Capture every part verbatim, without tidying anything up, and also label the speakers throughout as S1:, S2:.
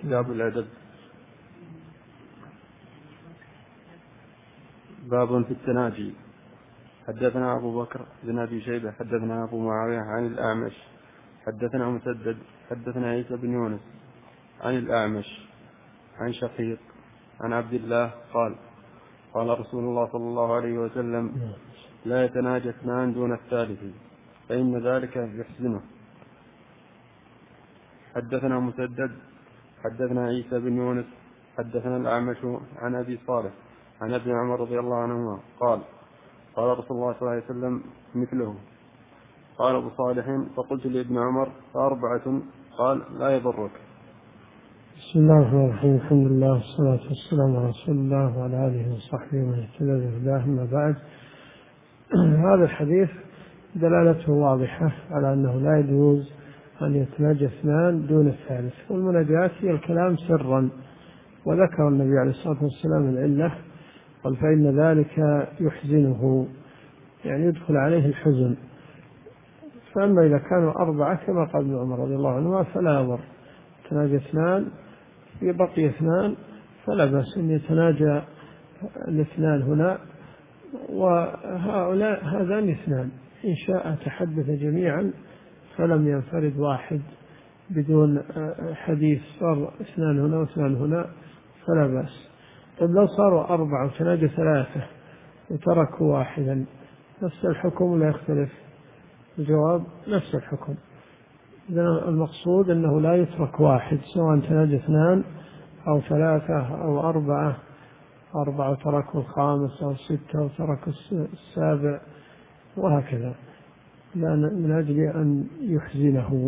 S1: كتاب الأدب. باب في التناجي. حدثنا أبو بكر بن أبي شيبة حدثنا أبو معاوية عن الأعمش حدثنا مسدد حدثنا عيسى بن يونس عن الأعمش عن شقيق عن عبد الله قال قال رسول الله صلى الله عليه وسلم: لا يتناجى اثنان دون الثالث فإن ذلك يحزنه. حدثنا مسدد حدثنا عيسى بن يونس حدثنا الأعمش عن أبي صالح عن ابن عمر رضي الله عنهما قال قال رسول الله صلى الله عليه وسلم مثله. قال أبو صالح: فقلت لابن عمر: فأربعة؟ قال: لا يضرك.
S2: بسم الله الرحمن الرحيم. الحمد لله والصلاة والسلام على رسول الله وعلى آله وصحبه ومن اهتدى بهداه. أما بعد، هذا الحديث دلالته واضحة على أنه لا يجوز أن يتناجى اثنان دون الثالث، والمناجاة هي الكلام سرا، وذكر النبي عليه الصلاة والسلام العلة، قال: فإن ذلك يحزنه، يعني يدخل عليه الحزن. فأما إذا كانوا أربعة كما قال ابن عمر رضي الله عنه فلا يضر. تناجى اثنان بقي اثنان فلا بأس أن يتناجى الاثنان هنا، وهؤلاء هذان اثنان إن شاء تحدث جميعا فلم ينفرد واحد بدون حديث، صار اثنان هنا واثنان هنا فلا بأس. طيب لو صاروا أربعة وتناجى ثلاثة وتركوا واحدا، نفس الحكم ولا يختلف؟ الجواب: نفس الحكم. إذن المقصود أنه لا يترك واحد، سواء تناجى اثنان أو ثلاثة أو أربعة، أربعة وتركوا الخامس أو ستة وتركوا السابع وهكذا، من أجل أن يحزنه.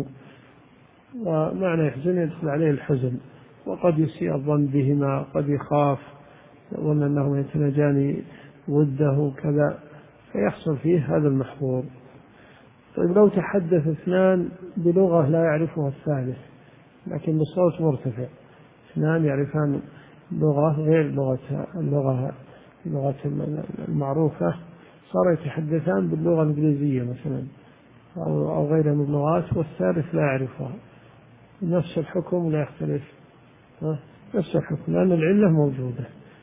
S2: ومعنى يحزن يدخل عليه الحزن، وقد يسيء الظن بهما، قد يخاف يظن أنهم يتناجان وده كذا، فيحصل فيه هذا المحظور. طيب لو تحدث اثنان بلغة لا يعرفها الثالث لكن بصوت مرتفع، اثنان يعرفان لغة غير لغة اللغة اللغة المعروفة، صار يتحدثان باللغة الإنجليزية مثلا أو غيرها من اللغات، والثالث لا يعرفها، نفس الحكم لا يختلف، نفس الحكم، لأن العلة موجودة،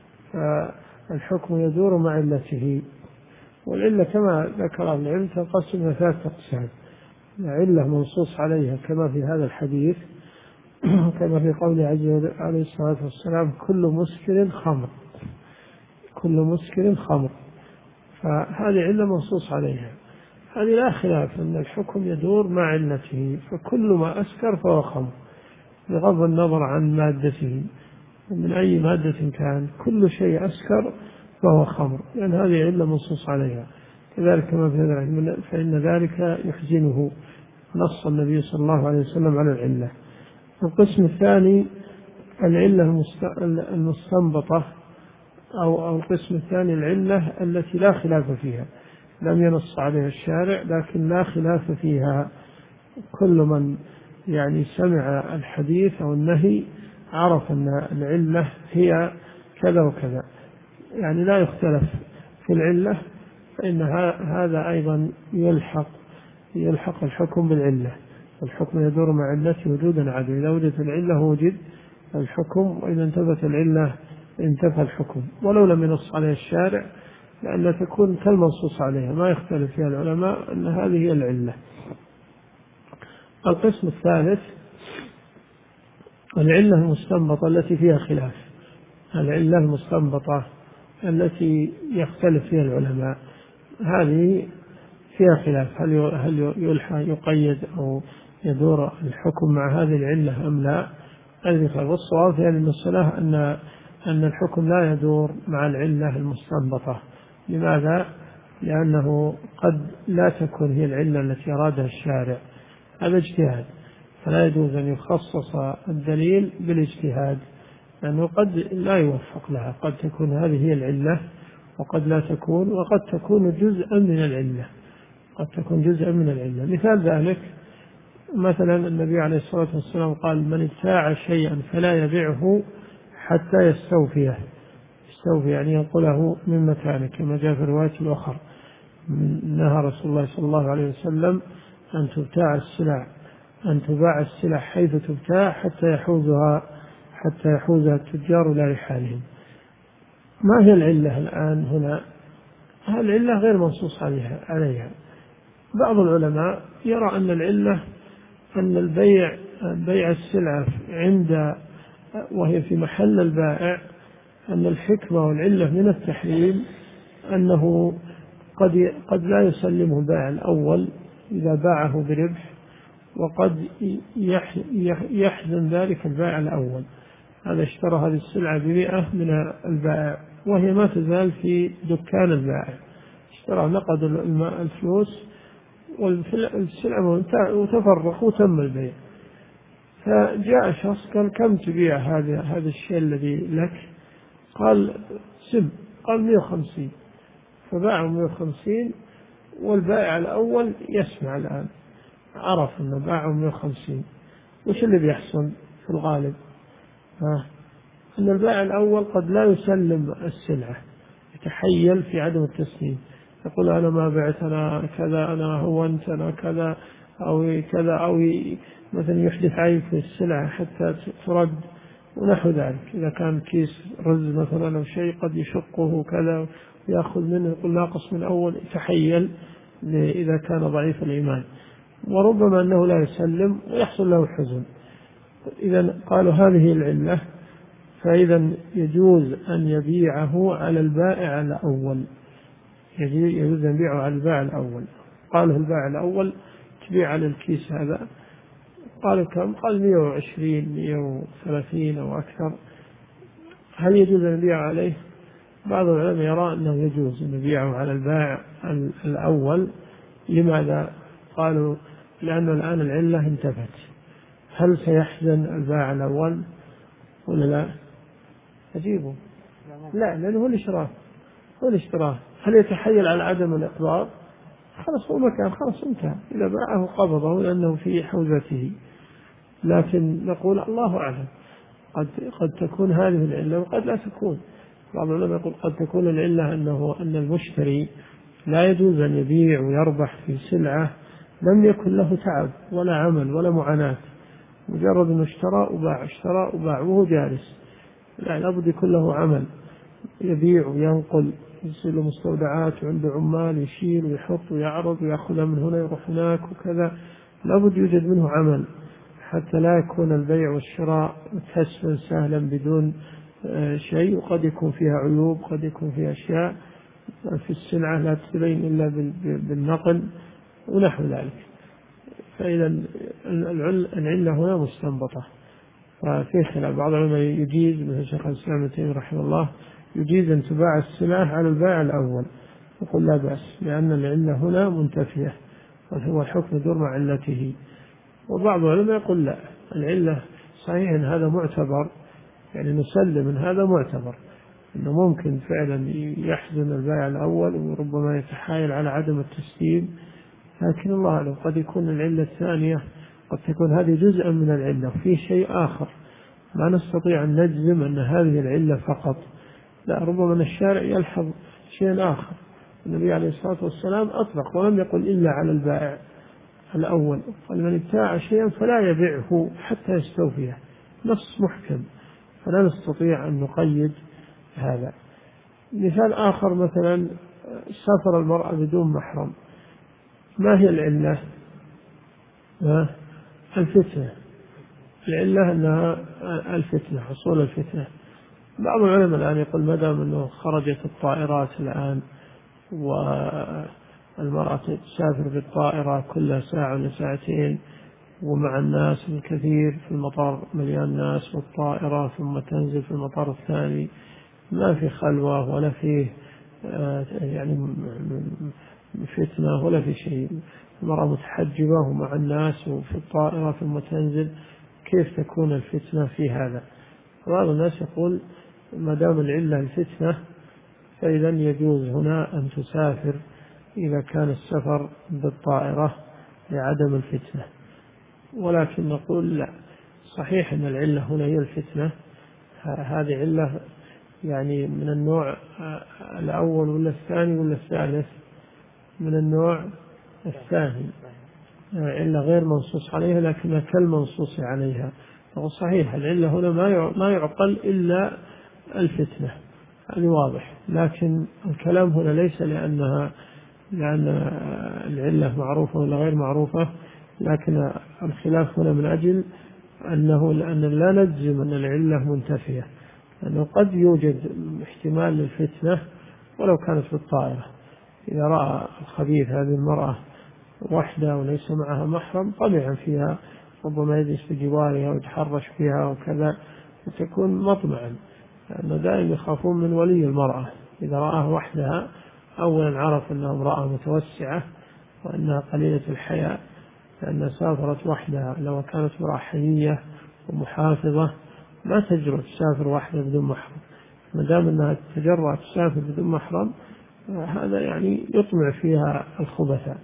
S2: فالحكم يدور مع علته. والعلة كما ذكر العلم تنقسم إلى ثلاثة أقسام: علة منصوص عليها كما في هذا الحديث، كما في قوله عليه الصلاة والسلام: كل مسكر خمر، كل مسكر خمر، فهذه علة منصوص عليها، هذه لا خلاف أن الحكم يدور مع علته، فكل ما أسكر فهو خمر بغض النظر عن مادته، من أي مادة كان، كل شيء أسكر فهو خمر، لأن يعني هذه علة منصوص عليها. كذلك ما في ذلك فإن ذلك يحزنه، نص النبي صلى الله عليه وسلم على العلة. القسم الثاني العلة المستنبطة، أو القسم الثاني العلة التي لا خلاف فيها، لم ينص عليها الشارع لكن لا خلاف فيها، كل من يعني سمع الحديث أو النهي عرف أن العلة هي كذا وكذا، يعني لا يختلف في العلة، فإن هذا أيضا يلحق يلحق الحكم بالعلة، الحكم يدور مع علته وجودا عدم، إذا وجدت العلة وجد الحكم، وإذا انتفت العلة انتفى الحكم، ولو لم ينص عليها الشارع، لأن تكون كالمنصوص عليها ما يختلف فيها العلماء أن هذه هي العلة. القسم الثالث العلة المستنبطة التي فيها خلاف، العلة المستنبطة التي يختلف فيها العلماء، هذه فيها خلاف، هل هل يلحى يقيد أو يدور الحكم مع هذه العلة أم لا؟ والصواب في هذه المسألة أن أن الحكم لا يدور مع العلة المستنبطة. لماذا؟ لأنه قد لا تكون هي العلة التي أرادها الشارع، هذا اجتهاد، فلا يجوز أن يخصص الدليل بالاجتهاد، لأنه قد لا يوفق لها، قد تكون هذه هي العلة وقد لا تكون، وقد تكون جزءا من العلة، قد تكون جزءا من العلة. مثال ذلك مثلا النبي عليه الصلاة والسلام قال: من ابتاع شيئا فلا يبيعه حتى يستوفيه، يستوفي يعني ينقله من مكانه، كما جاء في الرواية الأخرى: نهى رسول الله صلى الله عليه وسلم أن تبتاع السلع أن تباع السلع حيث تبتاع حتى يحوزها حتى يحوزها التجار إلى رحالهم. ما هي العلة الآن هنا؟ العلة غير منصوص عليها عليها بعض العلماء يرى أن العلة أن البيع بيع السلعة عند وهي في محل البائع، أن الحكمة والعلة من التحريم أنه قد قد لا يسلمه البائع الأول إذا باعه بربح، وقد يحزن ذلك البائع الأول. هذا اشترى هذه السلعة بمئة من البائع وهي ما تزال في دكان البائع، اشترى نقد الفلوس والسلعة وتفرق وتم البيع. فجاء شخص قال كم تبيع هذا هذا الشيء الذي لك؟ قال سب، قال مئة وخمسين، فباعه مئة وخمسين، والبائع الأول يسمع الآن عرف أنه باعه مئة وخمسين. وش اللي بيحصل في الغالب؟ ها، أن البائع الأول قد لا يسلم السلعة، يتحيل في عدم التسليم، يقول أنا ما بعت، أنا كذا، أنا هو أنت، أنا كذا أو كذا، أو مثلا يحدث عيب في السلعة حتى ترد ونحو ذلك. إذا كان كيس رز مثلا أو شيء قد يشقه كذا ويأخذ منه، يقول ناقص من أول، يتحيل إذا كان ضعيف الإيمان، وربما أنه لا يسلم ويحصل له حزن. إذا قالوا هذه العلة، فإذا يجوز أن يبيعه على البائع الأول، يجوز أن يبيعه على البائع الأول. قاله البائع الأول تبيع على الكيس هذا، قالوا كم؟ قال مئة وعشرين مئة وثلاثين أو أكثر، هل يجوز أن يبيع عليه؟ بعض العلماء يرى أنه يجوز أن يبيعه على البائع الأول. لماذا؟ قالوا لأن الآن العلة انتفت. هل سيحزن البائع الأول ولا لا؟ أجيبه لا، لأنه هو الاشتراك هو الاشتراك هل يتحيل على عدم الإقباض؟ خلاص هو مكان، خلاص انتهى، إذا باعه قبضه لأنه في حوزته. لكن نقول الله أعلم، قد قد تكون هذه العلة وقد لا تكون. بعض العلماء يقول قد تكون العلة أنه أن المشتري لا يجوز أن يبيع ويربح في سلعة لم يكن له تعب ولا عمل ولا معاناة، مجرد أنه اشترى وباع اشترى وباع وهو جالس، لا، لابد يكون له عمل، يبيع وينقل، يصير له مستودعات وعنده عمال يشيل ويحط ويعرض ويأخذها من هنا يروح هناك وكذا، لابد يوجد منه عمل حتى لا يكون البيع والشراء كسبا سهلا بدون شيء. وقد يكون فيها عيوب، قد يكون فيها أشياء في السلعة لا تبين إلا بالنقل ونحو ذلك. فإذا العلة هنا مستنبطة. ففي خلاف، بعض العلماء يجيز مثل شيخ الإسلام ابن تيمية رحمه الله يجيز أن تباع السلعة على البائع الأول، يقول لا بأس لأن العلة هنا منتفية وهو الحكم يدور مع علته. وبعض العلماء يقول لا، العلة صحيح أن هذا معتبر، يعني نسلم أن هذا معتبر، أنه ممكن فعلا يحزن البائع الأول وربما يتحايل على عدم التسليم، لكن الله أعلم قد يكون العلة الثانية قد تكون هذه جزءا من العلة وفي شيء آخر ما نستطيع أن نجزم أن هذه العلة فقط، لا، ربما أن الشارع يلحظ شيء آخر. النبي عليه الصلاة والسلام أطلق ولم يقل إلا على البائع الأول، قال من ابتاع شيئا فلا يبيعه حتى يستوفيه، نص محكم، فلا نستطيع أن نقيد هذا. مثال آخر مثلا سفر المرأة بدون محرم، ما هي العلة؟ الفتنة، العلة أنها الفتنة، حصول الفتنة. بعض العلماء الآن يقول ما دام أنه خرجت الطائرات الآن والمرأة تسافر بالطائرة كل ساعة ولا ساعتين ومع الناس الكثير في المطار مليان ناس والطائرة ثم تنزل في المطار الثاني، ما في خلوة ولا فيه يعني فتنة ولا في شيء، المرأة متحجبة ومع الناس وفي الطائرة ثم تنزل، كيف تكون الفتنة في هذا؟ بعض الناس يقول ما دام العلة الفتنة فإذا يجوز هنا أن تسافر إذا كان السفر بالطائرة لعدم الفتنة. ولكن نقول لا، صحيح أن العلة هنا هي الفتنة، هذه علة يعني من النوع الأول ولا الثاني ولا الثالث؟ من النوع الثاني، علة غير منصوص عليها لكنها كالمنصوص عليها، هو صحيح العلة هنا ما يعقل إلا الفتنة، هذا واضح، لكن الكلام هنا ليس لأنها لأن العلة معروفة ولا غير معروفة، لكن الخلاف هنا من أجل أنه لأن لا نجزم أن العلة منتفية، لأنه قد يوجد احتمال للفتنة ولو كانت بالطائرة. إذا رأى الخبيث هذه المرأة وحدة وليس معها محرم طمعا فيها، ربما يجلس بجوارها ويتحرش بها وكذا، فتكون مطمعا، لأنه دائما يخافون من ولي المرأة. إذا رآها وحدها أولا عرف أنها امرأة متوسعة وأنها قليلة الحياء، لأنها سافرت وحدها. لو كانت امرأة حيية ومحافظة ما تجرؤ تسافر وحدها بدون محرم، ما دام أنها تجرأ تسافر بدون محرم هذا يعني يطمع فيها الخبثاء،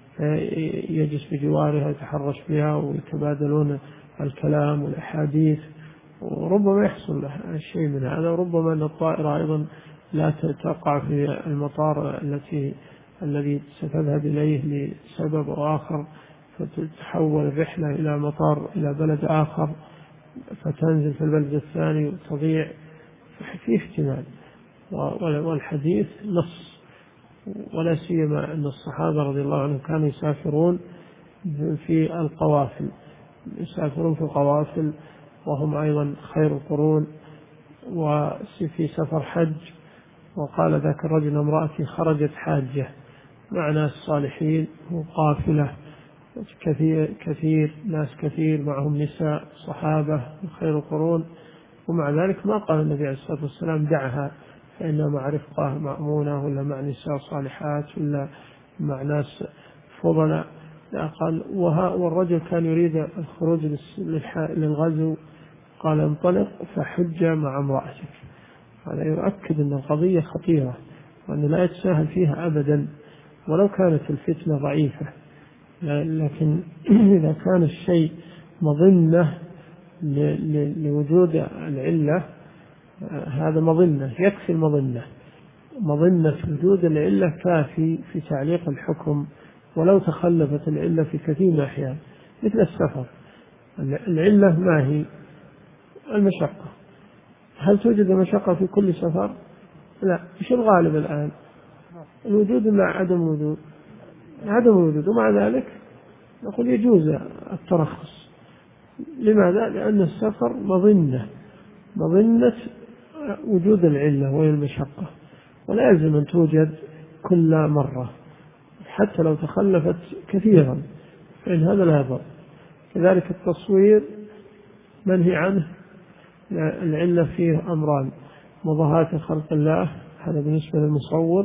S2: يجلس بجوارها يتحرش بها ويتبادلون الكلام والأحاديث، وربما يحصل شيء من هذا. وربما أن الطائرة أيضا لا تقع في المطار التي الذي ستذهب إليه لسبب أو آخر، فتتحول الرحلة إلى مطار إلى بلد آخر، فتنزل في البلد الثاني وتضيع، في احتمال. والحديث نص، ولا سيما أن الصحابة رضي الله عنهم كانوا يسافرون في القوافل، يسافرون في القوافل وهم أيضا خير القرون، وفي سفر حج. وقال ذاك الرجل امرأتي خرجت حاجة مع ناس صالحين وقافلة كثير كثير ناس كثير معهم نساء صحابة خير القرون، ومع ذلك ما قال النبي عليه الصلاة والسلام دعها فإنها مع رفقة مأمونة ولا مع نساء صالحات ولا مع ناس فضلاء، لا قال. والرجل كان يريد الخروج للغزو، قال انطلق فحج مع امرأتك. هذا يؤكد أن القضية خطيرة وأن لا يتساهل فيها أبدا ولو كانت الفتنة ضعيفة، لكن إذا كان الشيء مظنة لوجود العلة هذا مظنة، يكفي المظنة، مظنة وجود العلة كافي في تعليق الحكم ولو تخلفت العلة في كثير من الأحيان. مثل السفر، العلة ما هي؟ المشقة. هل توجد المشقة في كل سفر؟ لا. إيش الغالب الآن؟ الوجود لا عدم وجود، عدم وجود، ومع ذلك نقول يجوز الترخص. لماذا؟ لأن السفر مظنة، مظنة وجود العلة وهي المشقة، ولا يلزم أن توجد كل مرة حتى لو تخلفت كثيرا، فإن هذا لا يضر. كذلك التصوير منهي عنه، العلة فيه أمران: مضاهاة خلق الله، هذا بالنسبة للمصور،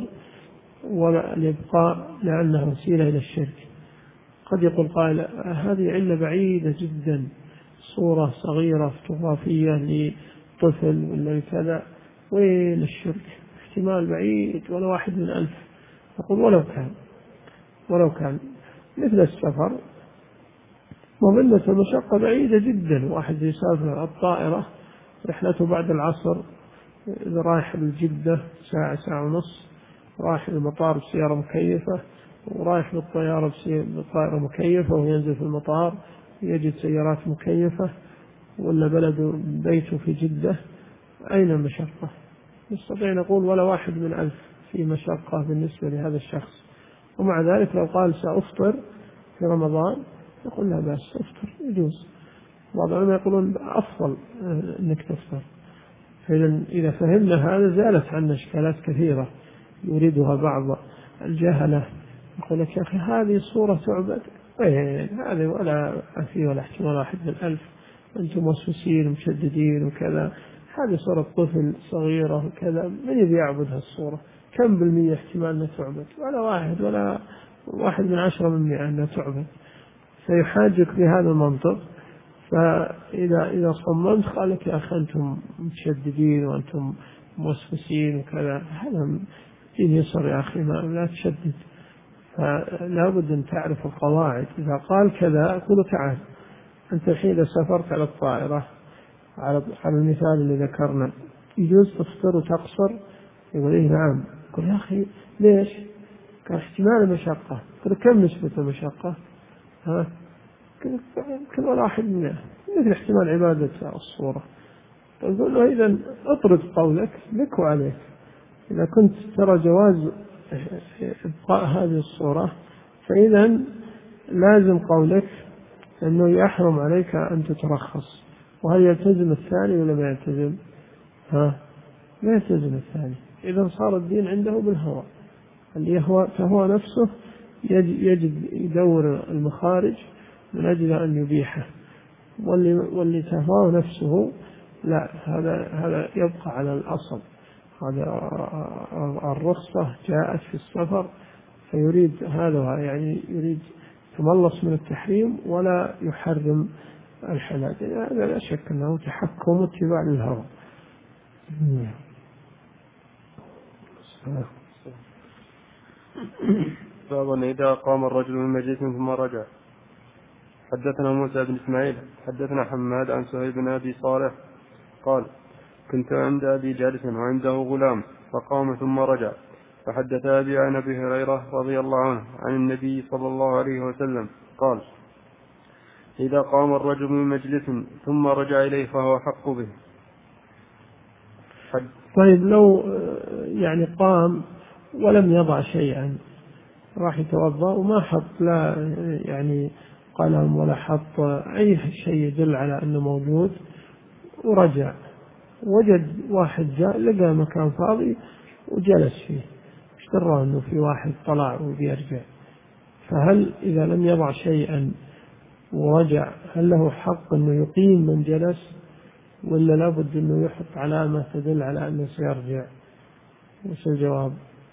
S2: والإبقاء لأنها وسيلة إلى الشرك. قد يقول قائل هذه علة بعيدة جدا، صورة صغيرة فوتوغرافية لطفل ولا كذا، وين الشرك؟ احتمال بعيد ولا واحد من ألف. أقول ولو كان ولو كان مثل السفر مظنة المشقة بعيدة جدا. واحد يسافر الطائرة رحلته بعد العصر، إذا رايح لجدة ساعة ساعة ونص، رايح المطار بسيارة مكيفة، ورايح بالطيارة بطائرة مكيفة، وينزل في المطار يجد سيارات مكيفة، ولا بلده بيته في جدة، أين المشقة؟ نستطيع نقول ولا واحد من ألف في مشقة بالنسبة لهذا الشخص. ومع ذلك لو قال سأفطر في رمضان يقول لا بأس، أفطر يجوز. بعض العلماء يقولون أفضل أنك تفطر. فإذا إذا فهمنا هذا زالت عنا إشكالات كثيرة يريدها بعض الجهلة، يقول لك يا أخي هذه صورة تعبد، وين هذه ولا في ولا احتمال واحد من ألف، أنتم موسوسين ومشددين وكذا، هذه صورة طفل صغيرة وكذا، من يبي يعبد هالصورة؟ كم بالمية احتمال أنها تعبد؟ ولا واحد ولا واحد من عشرة من مئة أنها تعبد. فيحاجك بهذا المنطق. فإذا إذا صممت قال لك يا أخي أنتم متشددين وأنتم موسوسين وكذا، هذا دين يسر يا أخي، ما لا تشدد. فلا بد أن تعرف القواعد. إذا قال كذا أقول تعال أنت الحين إذا سافرت على الطائرة على على المثال اللي ذكرنا يجوز تفطر وتقصر؟ يقول إيه نعم. يقول يا أخي ليش؟ قال احتمال المشقة. قل كم نسبة المشقة؟ ها كل واحد من مثل احتمال عبادة الصورة. تقول له إذا اطرد قولك لك وعليك، إذا كنت ترى جواز إبقاء هذه الصورة فإذا لازم قولك أنه يحرم عليك أن تترخص. وهل يلتزم الثاني ولا ما يلتزم؟ ها؟ لا يلتزم الثاني. إذا صار الدين عنده بالهوى، اللي يهوى فهو نفسه يجد يدور المخارج من أجل أن يبيحه، واللي واللي تهواه نفسه لا، هذا هذا يبقى على الأصل. هذا الرخصة جاءت في السفر فيريد هذا، يعني يريد يتملص من التحريم ولا يحرم الحلال، هذا لا شك أنه تحكم واتباع للهوى.
S1: باب إذا قام الرجل من مجلس ثم رجع. حدثنا موسى بن إسماعيل حدثنا حماد عن سهيل بن أبي صالح قال كنت عند أبي جالس وعنده غلام فقام ثم رجع، فحدث أبي عن أبي هريرة رضي الله عنه عن النبي صلى الله عليه وسلم قال إذا قام الرجل من مجلس ثم رجع إليه فهو حق به.
S2: حد... طيب لو يعني قام ولم يضع شيئا، راح يتوضأ وما حط لا يعني قلم ولا حط أي شيء يدل على أنه موجود، ورجع وجد واحد جاء لقى مكان فاضي وجلس فيه، اشترى أنه في واحد طلع وبيرجع، فهل إذا لم يضع شيئا ورجع هل له حق أنه يقيم من جلس، ولا لابد أنه يحط علامة تدل على أنه سيرجع؟ وش الجواب؟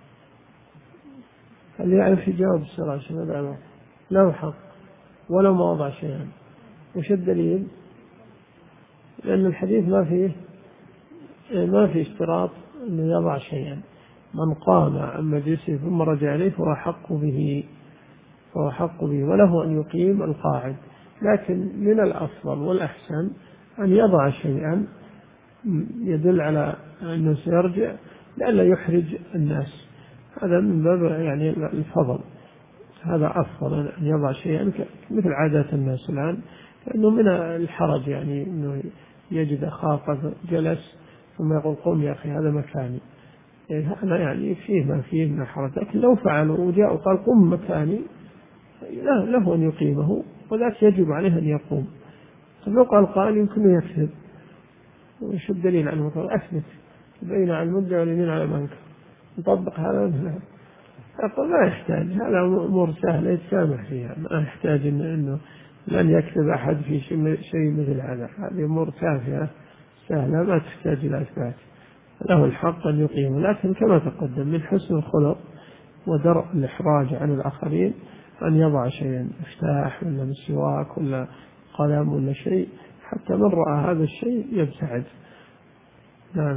S2: هل يعرف يجاوب السؤال عشان هذا له حق ولو ما وضع شيئا؟ وش الدليل؟ لأن الحديث ما فيه ما في اشتراط أنه يضع شيئا. من قام عن مجلسه ثم رجع إليه فهو حق به، فهو حق به وله أن يقيم القاعد، لكن من الأفضل والأحسن أن يضع شيئا يدل على أنه سيرجع لئلا يحرج الناس، هذا من باب يعني الفضل، هذا أفضل أن يضع شيئا مثل عادات الناس الآن، لأنه من الحرج يعني أنه يجد أخاه قد جلس ثم يقول قم يا أخي هذا مكاني، يعني أنا يعني فيه ما فيه من الحرج، لكن لو فعلوا وجاءوا قال قم مكاني لا له أن يقيمه، وذاك يجب عليه أن يقوم. لو قال قائل يمكن يكذب، وش الدليل على المطلق؟ أثبت بين على المدة واليمين على المنكر، نطبق هذا مثله. أقول لا يحتاج، هذا أمور سهلة يتسامح فيها، ما يحتاج إنه لن يكذب أحد في شيء مثل هذا، هذه أمور تافهة سهلة ما تحتاج إلى إثبات، له الحق أن يقيم. لكن كما تقدم من حسن الخلق ودرء الإحراج عن الآخرين أن يضع شيئا، مفتاح ولا مسواك ولا قلم ولا شيء، حتى من رأى هذا الشيء يبتعد. نعم.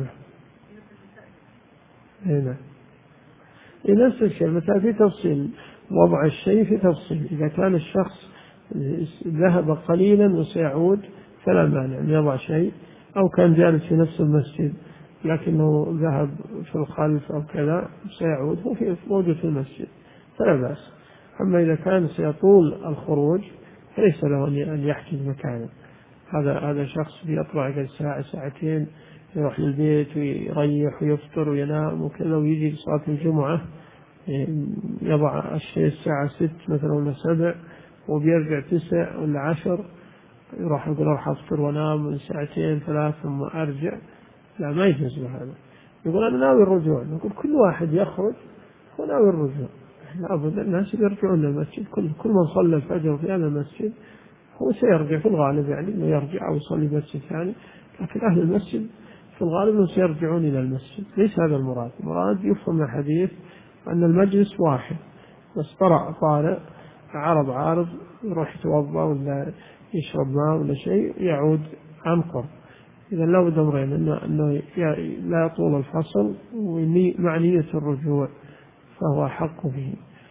S2: هنا نفس الشيء، مثلا في تفصيل وضع الشيء في تفصيل، إذا كان الشخص ذهب قليلا وسيعود فلا مانع أن يضع شيء، أو كان جالس في نفس المسجد لكنه ذهب في الخلف أو كذا سيعود هو في موجود في المسجد فلا بأس. أما إذا كان سيطول الخروج فليس له أن يحجز مكانه، هذا هذا شخص بيطلع قبل ساعة ساعتين يروح للبيت ويريح ويفطر وينام وكذا، ويجي لصلاة الجمعة يضع الشيء الساعة ست مثلا ولا سبع وبيرجع تسع ولا عشر، يروح يقول راح أفطر وانام ساعتين ثلاث ثم أرجع، لا ما يجوز له هذا. يقول أنا ناوي الرجوع، نقول كل واحد يخرج هو ناوي الرجوع، لابد الناس يرجعون للمسجد، كل كل من صلى الفجر في هذا المسجد هو سيرجع في الغالب، يعني انه يرجع او يصلي مسجد ثاني، لكن اهل المسجد في الغالب انهم سيرجعون الى المسجد، ليس هذا المراد. المراد يفهم من الحديث ان المجلس واحد، بس طرأ طارئ عرض عارض يروح يتوضا ولا يشرب ماء ولا شيء يعود عن قرب، اذا لا بد امرين انه انه لا يطول الفصل ومع نية الرجوع فهو حق به.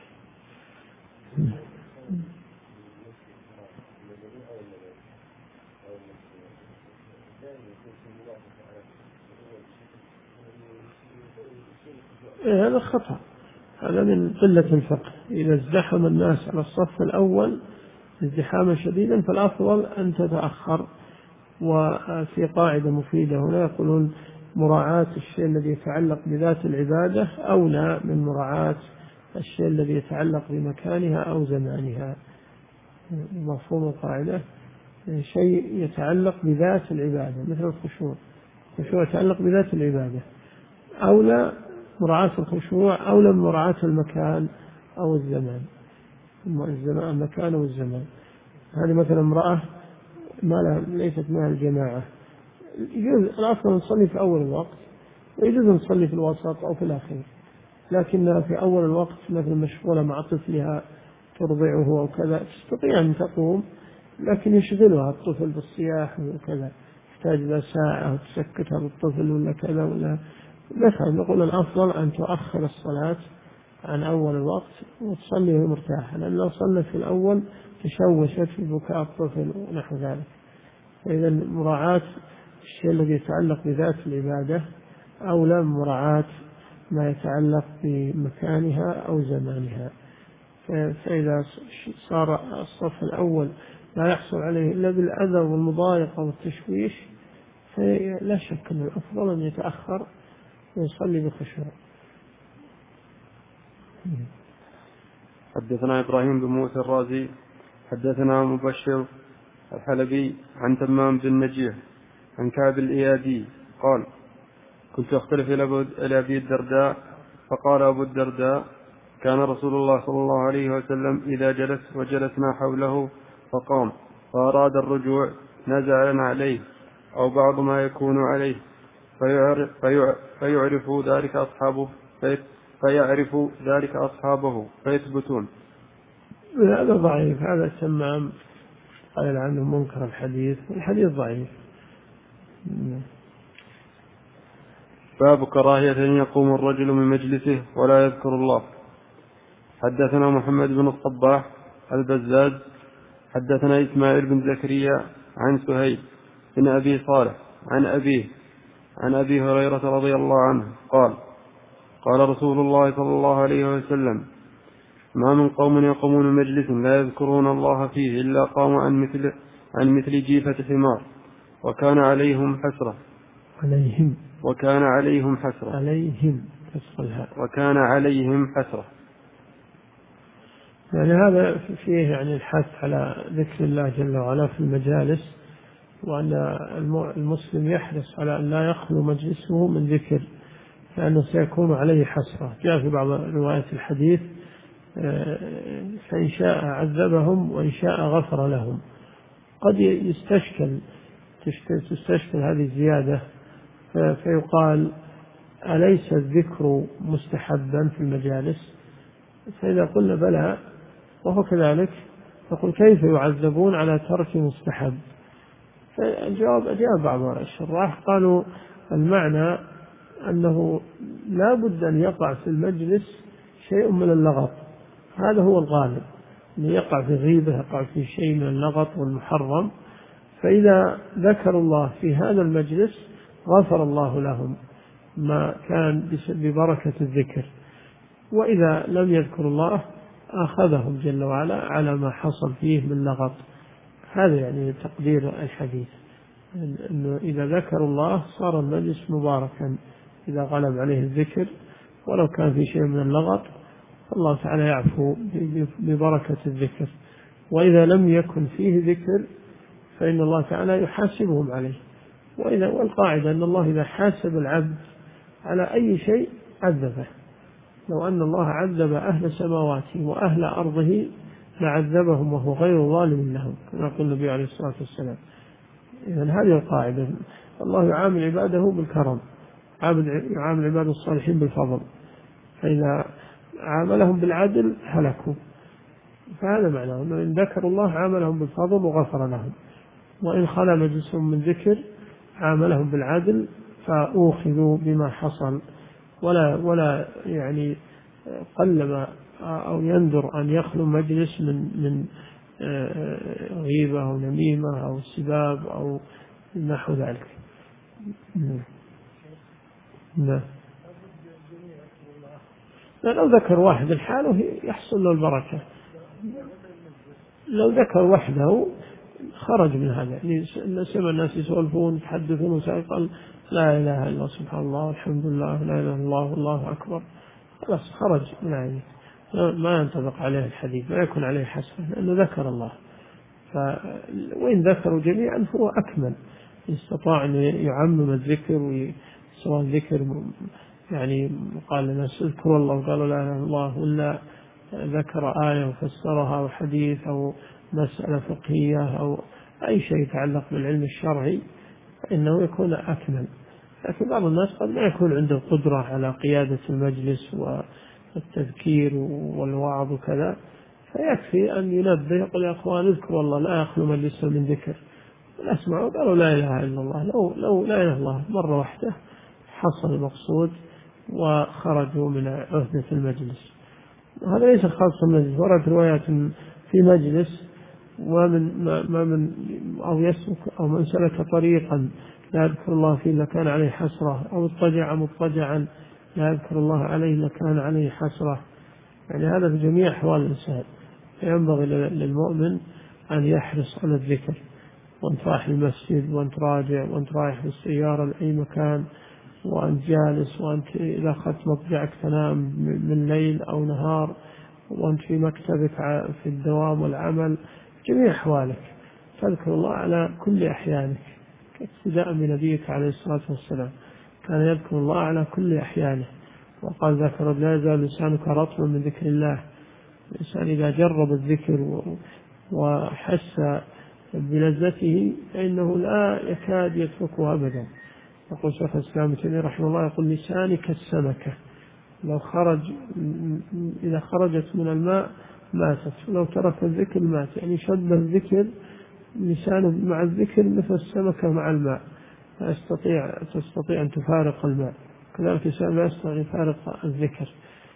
S2: إيه هذا خطأ، هذا من قلة الفقه. إذا ازدحم الناس على الصف الأول ازدحاما شديدا فالأفضل أن تتأخر وفي قاعدة مفيدة هنا يقولون مراعاة الشيء الذي يتعلق بذات العبادة أولى من مراعاة الشيء الذي يتعلق بمكانها أو زمانها. مفهوم القاعدة شيء يتعلق بذات العبادة مثل الخشوع، الخشوع يتعلق بذات العبادة، أولى مراعاة الخشوع أولى من مراعاة المكان أو الزمان، المكان أو الزمان. هذه مثلا امرأة ما لها ليست مع الجماعة، يجوز الأفضل نصلي في أول الوقت ويجوز نصلي في الوسط أو في الأخير، لكنها في أول الوقت مثلا مشغولة مع طفلها ترضعه أو كذا تستطيع أن تقوم، لكن يشغلها الطفل بالصياح وكذا، تحتاج إلى ساعة وتسكتها بالطفل ولا كذا ولا مثلا. نقول الأفضل أن تؤخر الصلاة عن أول الوقت وتصلي وهي مرتاحة، لأن لو صلت في الأول تشوشت في بكاء الطفل ونحو ذلك. فإذا مراعاة الشيء الذي يتعلق بذات العبادة أولى من مراعاة ما يتعلق بمكانها أو زمانها. فإذا صار الصف الأول لا يحصل عليه إلا بالأذى والمضايقة والتشويش، فلا شك أن الأفضل أن يتأخر ويصلي بخشوع.
S1: حدثنا إبراهيم بن موسى الرازي حدثنا مبشر الحلبي عن تمام بن نجيح عن كعب الإيادي قال: كنت أختلف إلى أبي الدرداء فقال أبو الدرداء: كان رسول الله صلى الله عليه وسلم إذا جلس وجلسنا حوله فقام فأراد الرجوع نزعنا عليه أو بعض ما يكون عليه فيعرف, فيعرف ذلك أصحابه فيعرف ذلك أصحابه فيثبتون.
S2: هذا ضعيف، هذا تمام قال عنه منكر الحديث، الحديث ضعيف.
S1: باب كراهية أن يقوم الرجل من مجلسه ولا يذكر الله. حدثنا محمد بن الصباح البزاز حدثنا إسماعيل بن زكريا عن سهيل بن أبي صالح عن أبيه عن أبي هريرة رضي الله عنه قال: قال رسول الله صلى الله عليه وسلم: ما من قوم يقومون مجلس لا يذكرون الله فيه إلا قاموا عن مثل, عن مثل جيفة حمار وكان عليهم حسرة
S2: عليهم
S1: وكان عليهم حسرة
S2: عليهم
S1: وكان عليهم حسرة.
S2: يعني هذا فيه يعني الحث على ذكر الله جل وعلا في المجالس، وأن المسلم يحرص على أن لا يخلو مجلسه من ذكر، لأنه سيكون عليه حسرة. جاء في بعض روايات الحديث: فإن شاء عذبهم وإن شاء غفر لهم. قد يستشكل تستشكل هذه الزيادة فيقال: أليس الذكر مستحبا في المجالس؟ فإذا قلنا بلى وهو كذلك، فقل كيف يعذبون على ترك مستحب؟ فالجواب أجاب بعض الشراح قالوا: المعنى أنه لا بد أن يقع في المجلس شيء من اللغط، هذا هو الغالب، أن يقع في غيبة، يقع في شيء من اللغط والمحرم، فإذا ذكر الله في هذا المجلس غفر الله لهم ما كان ببركة الذكر، وإذا لم يذكر الله أخذهم جل وعلا على ما حصل فيه من لغط. هذا يعني تقدير الحديث، أنه إذا ذكر الله صار المجلس مباركا إذا غلب عليه الذكر، ولو كان في شيء من اللغط فالله تعالى يعفو ببركة الذكر، وإذا لم يكن فيه ذكر فإن الله تعالى يحاسبهم عليه. وإذا والقاعدة أن الله إذا حاسب العبد على أي شيء عذبه، لو أن الله عذب أهل سماواته وأهل أرضه لعذبهم وهو غير ظالم لهم، كما قال النبي عليه الصلاة والسلام. إذن هذه القاعدة، الله يعامل عباده بالكرم، يعامل عباده الصالحين بالفضل، فإذا عاملهم بالعدل هلكوا. فهذا معناه أنه إن ذكروا الله عاملهم بالفضل وغفر لهم، وإن خلا مجلسهم من ذكر عاملهم بالعدل فأوخذوا بما حصل، ولا ولا يعني قلما أو يندر أن يخلو مجلس من من غيبة أو نميمة أو سباب أو نحو ذلك. لا لو ذكر واحد الحال يحصل له البركة، لو ذكر وحده خرج من هذا، يعني سمع الناس يسولفون يتحدثون وقال لا إله إلا الله سبحان الله والحمد لله لا إله إلا الله والله أكبر، خلاص خرج من يعني ما ينطبق عليه الحديث، ما يكون عليه حسنة لأنه ذكر الله. وإن ذكروا جميعا فهو أكمل، استطاع أن يعمم الذكر، سواء ذكر يعني قال الناس اذكروا الله وقالوا لا إله إلا الله، ولا ذكر آية وفسرها أو حديث أو مسألة فقهية أو أي شيء يتعلق بالعلم الشرعي فإنه يكون أكمل. لكن بعض الناس قد لا يكون عنده قدرة على قيادة المجلس والتذكير والوعظ وكذا، فيكفي أن ينبه يقول يا أخوان اذكروا الله لا يخلو مجلس من ذكر، والأسمعوا قالوا لا إله إلا الله، لو, لو لا إله إلا الله مرة واحدة حصل المقصود وخرجوا من عهدة المجلس. هذا ليس خاصا بالمجلس، ورد روايات في مجلس ومن ما من أو يسلك أو من سلك طريقا لا يذكر الله فيه لكان عليه حسرة، أو اضطجع مضطجعا لا يذكر الله عليه لكان عليه حسرة. يعني هذا في جميع أحوال الإنسان، فينبغي للمؤمن أن يحرص على الذكر، وأنت رايح المسجد وأنت راجع وأنت رايح بالسيارة لأي مكان وأنت جالس وأنت إذا أخذت مضجعك تنام من ليل أو نهار وأنت في مكتبك في الدوام والعمل، جميع أحوالك تذكر الله على كل أحيانك، اقتداء بنبيك عليه الصلاة والسلام كان يذكر الله على كل أحيانه. وقال ذكر لا يزال لسانك رطبا من ذكر الله. الإنسان إذا جرب الذكر وحس بلذته فإنه لا يكاد يتركه أبدا. يقول شيخ الإسلام ابن تيمية رحمه الله يقول لساني كالسمكة، لو خرج إذا خرجت من الماء ماتت، ولو ترك الذكر مات. يعني شبه الذكر لسانه مع الذكر مثل السمكة مع الماء، لا تستطيع تستطيع أن تفارق الماء، كذلك الإنسان لا يستطيع أن يفارق الذكر.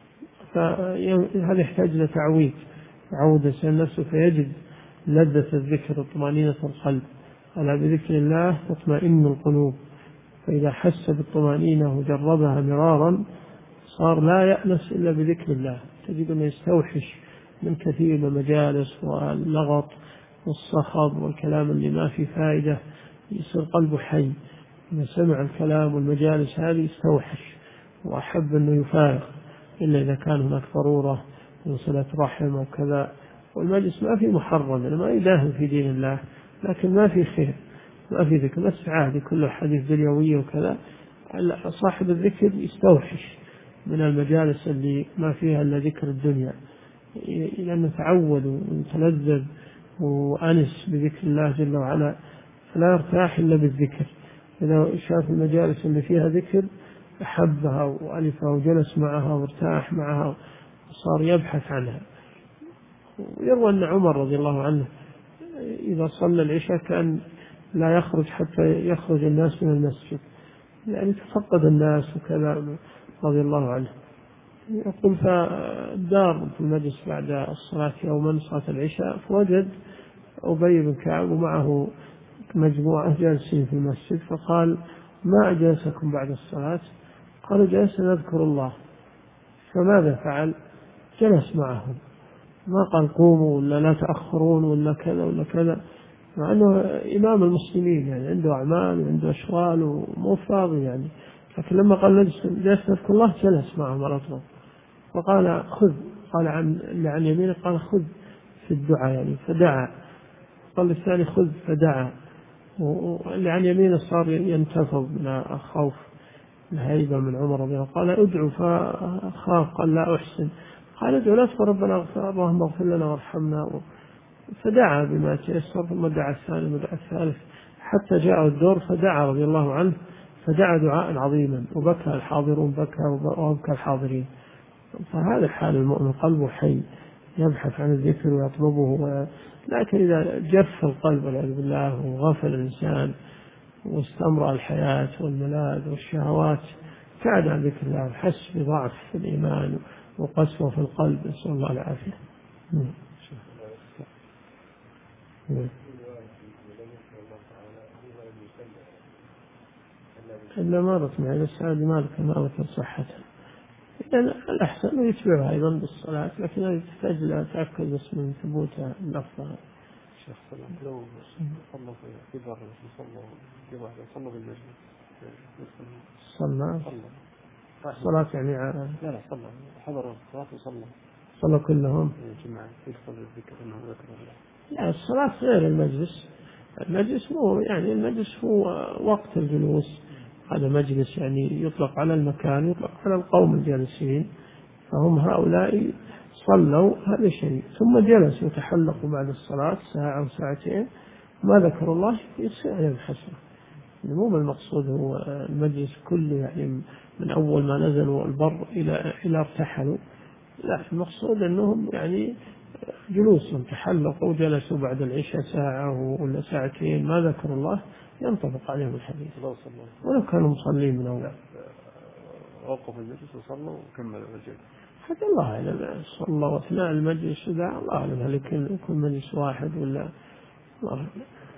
S2: فهذا يحتاج لتعويد، يعود الإنسان نفسه فيجد لذة الذكر وطمأنينة القلب. ألا بذكر الله تطمئن القلوب. فإذا حس بالطمأنينة وجربها مرارا صار لا يأنس إلا بذكر الله، تجد أنه يستوحش من كثير من المجالس واللغط والصخب والكلام اللي ما في فائدة، يصير قلبه حي. إذا سمع الكلام والمجالس هذه يستوحش وأحب أنه يفارق، إلا إذا كان هناك ضرورة وصلة رحم وكذا. والمجلس ما في محرم، ما يداهن في دين الله، لكن ما في خير، ما في ذكر، بس عادي كله حديث دنيوية وكذا. صاحب الذكر يستوحش من المجالس اللي ما فيها إلا ذكر الدنيا، لأنه تعود وتلذذ وأنس بذكر الله جل وعلا، فلا يرتاح إلا بالذكر. إذا شاف المجالس اللي فيها ذكر أحبها وألفها وجلس معها وارتاح معها وصار يبحث عنها. ويروى أن عمر رضي الله عنه إذا صلى العشاء كان لا يخرج حتى يخرج الناس من المسجد، يعني تفقد الناس وكذا رضي الله عنه. يقول فدار في المجلس بعد الصلاة يوما صلاة العشاء، فوجد أبي بن كعب ومعه مجموعة جالسين في المسجد، فقال ما أجلسكم بعد الصلاة؟ قالوا جلسنا نذكر الله. فماذا فعل؟ جلس معهم، ما قال قوموا ولا لا تأخرون ولا كذا ولا كذا، مع أنه إمام المسلمين يعني عنده أعمال وعنده أشغال ومو فاضي يعني. لكن لما قال جلس نذكر الله جلس معهم على طول. وقال خذ، قال عن اللي عن يمينه قال خذ في الدعاء يعني، فدعا. قال الثاني خذ فدعا. واللي عن يمينه صار ينتفض من الخوف الهيبة من عمر رضي الله عنه. قال ادعو فخاف، قال لا أحسن. قال ادعو لا تقل ربنا اغفر اللهم اغفر لنا وارحمنا. فدعا بما تيسر، ثم دعا الثاني ودعا الثالث حتى جاء الدور فدعا رضي الله عنه، فدعا دعاء عظيما وبكى الحاضرون بكى وبكى الحاضرين. فهذا حال المؤمن، قلبه حي يبحث عن الذكر ويطلبه. لكن إذا جف القلب والعياذ بالله وغفل الإنسان واستمر الحياة والملاذ والشهوات ابتعد عن ذكر الله، حس بضعف في الإيمان وقسوة في القلب، نسأل الله العافية. إلا مرت معي بس هذه مالك ما ذكر صحتها، لأن الأحسن يتبعها أيضا بالصلاة، لكن هذه تحتاج إلى تأكد بس من ثبوتها اللفظة.
S1: شيخ سلام لو صلوا في بر صلوا في واحد صلوا بالمجلس
S2: صلى
S1: صلى
S2: صلاة يعني
S1: لا لا صلى حضروا الصلاة وصلوا
S2: صلوا كلهم
S1: جماعة يدخل الذكر أنه ذكر الله.
S2: لا الصلاة غير المجلس. المجلس هو يعني المجلس هو وقت الجلوس، هذا مجلس يعني يطلق على المكان، يطلق على القوم الجالسين، فهم هؤلاء صلوا هذا شيء ثم جلسوا يتحلقوا بعد الصلاة ساعة أو ساعتين ما ذكر الله يصير عليهم حسرة. مو بالمقصود هو المجلس كله يعني من أول ما نزلوا البر إلى إلى ارتحلوا، لا المقصود أنهم يعني جلوسهم تحلقوا وجلسوا بعد العشاء ساعة ولا ساعتين ما ذكر الله ينطبق عليهم الحديث ولو كانوا مصلين من أول.
S1: وقف المجلس وصلوا وكملوا الجلسة.
S2: حتى الله أعلم صلوا أثناء المجلس ذا الله أعلم هل يكون مجلس واحد ولا الله أعلم.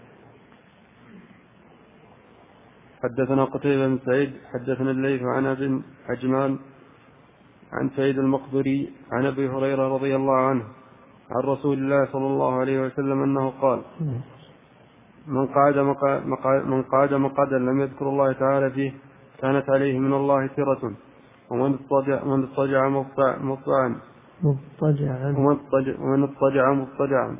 S1: حدثنا قتيبة بن سعيد حدثنا الليث عن ابن عجمان عن سعيد المقبري عن أبي هريرة رضي الله عنه عن رسول الله صلى الله عليه وسلم أنه قال من قعد مقعد من قعد مقعدا لم يذكر الله تعالى فيه كانت عليه من الله ترة ومن اضطجع من اضطجع مضطجعا
S2: مضطجعا
S1: ومن اضطجع مضطجعا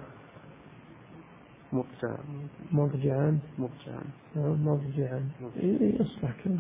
S1: مضطجعا
S2: مضجعا
S1: مضطجعا
S2: مضجعا يصلح كذا.